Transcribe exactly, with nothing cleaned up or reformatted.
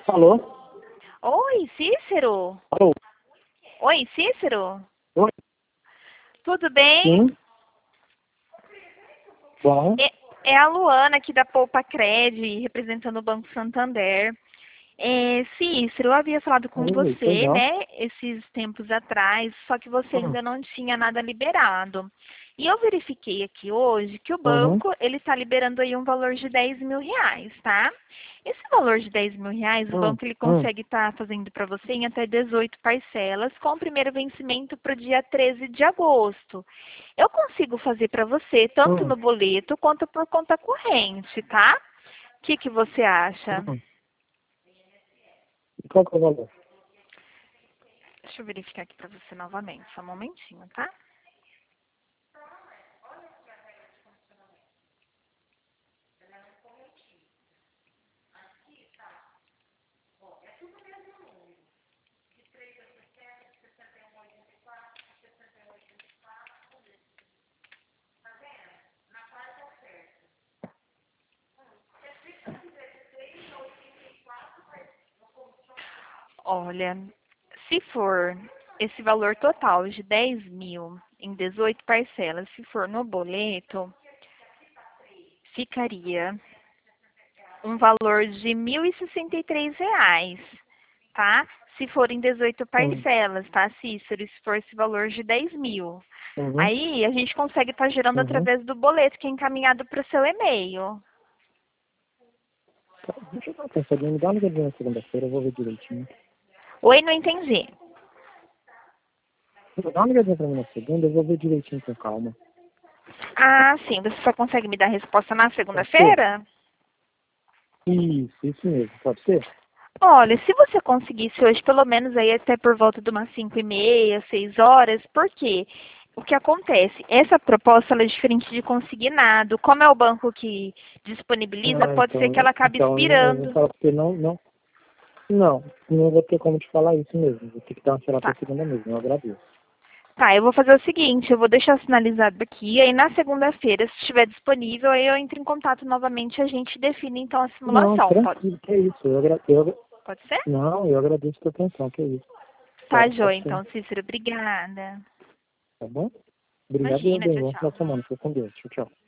Alô? Oi, Cícero? Alô? Oi, Cícero? Oi? Tudo bem? Sim? Bom? É, é a Luana aqui da Poupa Cred, representando o Banco Santander. É, Cícero, eu havia falado com Oi, você, legal. né, esses tempos atrás, só que você Uhum. ainda não tinha nada liberado. E eu verifiquei aqui hoje que o Uhum. banco, ele está liberando aí um valor de dez mil reais, tá? Esse valor de dez mil reais, o Hum, banco ele hum, consegue estar fazendo para você em até dezoito parcelas, com o primeiro vencimento para o dia treze de agosto. Eu consigo fazer para você, tanto hum, no boleto quanto por conta corrente, tá? O que, que você acha? hum. E qual que é o valor? Deixa eu verificar aqui para você novamente, só um momentinho, tá? Olha, se for esse valor total de dez mil em dezoito parcelas, se for no boleto, ficaria um valor de mil e sessenta e três reais, tá? Se for em dezoito Hum, parcelas, tá, Cícero? E se for esse valor de dez mil. uhum, Aí a gente consegue estar gerando uhum. através do boleto que é encaminhado para o seu e-mail. Tá, deixa eu dar uma pensadinha. Me dá uma ligadinha na segunda-feira, eu vou ver direitinho. Oi, não entendi. Dá uma ligadinha pra mim na segunda, eu vou ver direitinho com calma. Ah, sim. Você só consegue me dar a resposta na Pode ser? segunda-feira? Isso, isso mesmo. Pode ser? Olha, se você conseguisse hoje, pelo menos aí até por volta de umas cinco e meia, seis horas, por quê? O que acontece? Essa proposta ela é diferente de consignado. Como é o banco que disponibiliza, Ah, pode ser que então, ela acabe então eu vou expirando. falar porque não, não, não, não vou ter como te falar isso mesmo. Vou ter que dar uma tirada pra Tá. segunda mesmo, eu agradeço. Tá, eu vou fazer o seguinte, eu vou deixar sinalizado aqui, aí na segunda-feira, se estiver disponível, aí eu entro em contato novamente e a gente define então a Não, simulação. Pode, tranquilo, que é isso. Eu, agra- eu, pode ser? não, eu agradeço a tua atenção, que é isso. Tá, Pode, joia, pode sim. então, Cícero. Obrigada. Tá bom? Obrigado e Imagina, bem. tchau, Bom final tchau. de semana. Fica com Deus. Tchau, tchau.